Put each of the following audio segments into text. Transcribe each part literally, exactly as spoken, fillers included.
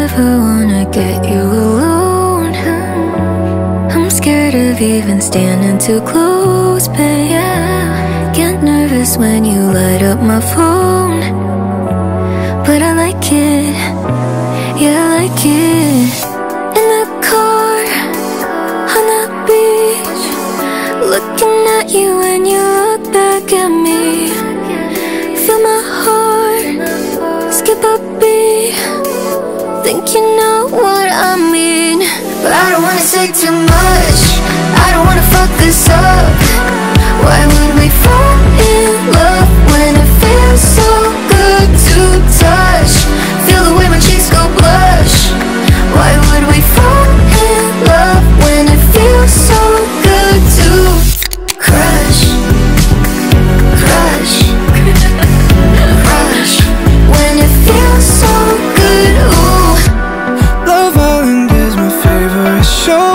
never wanna get you alone. I'm scared of even standing too close, babe. Yeah. Get nervous when you light up my phone, but I like it, yeah, I like it. In the car, on the beach, looking at you when you look back at me. Feel my heart skip a beat. Think you know what I mean, but I don't wanna say too much. I don't wanna fuck this up. Why would we fall in love when it feels so good to touch? Feel the way my cheeks go blush. Why would we fall in love when it feels so good to crush? Crush. Crush. When it feels so good, ooh. Love Island is my favorite show.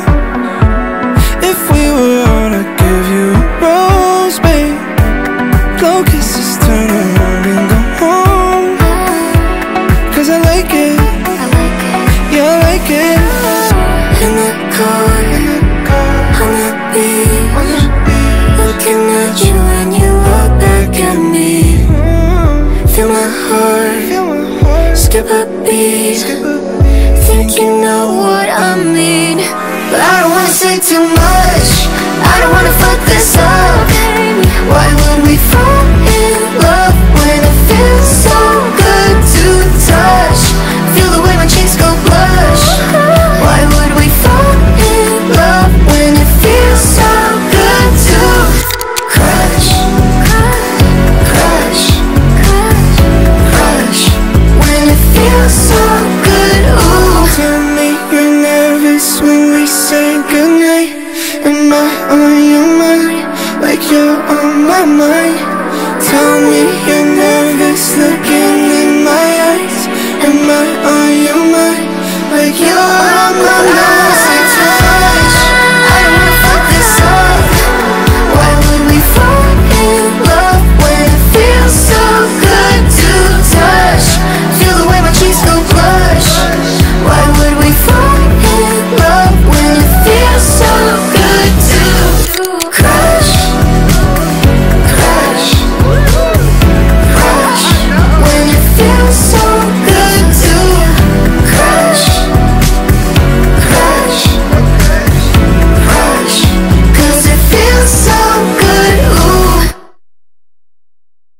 If we were on, I'd give you a rose, babe. Blow kisses, turn around and go home. Cause I like it, I like it. yeah, I like it. In the car, on the beach, looking at you when you look back at me. Feel my heart Feel my heart skip a beat. Think you know what I mean, but I don't wanna say too much. I don't wanna fuck this up. Why would we fall in love when it feels so good to touch? Feel the way my cheeks go blush. Why would we fall in love when it feels so good to crush? Crush. Crush. When it feels so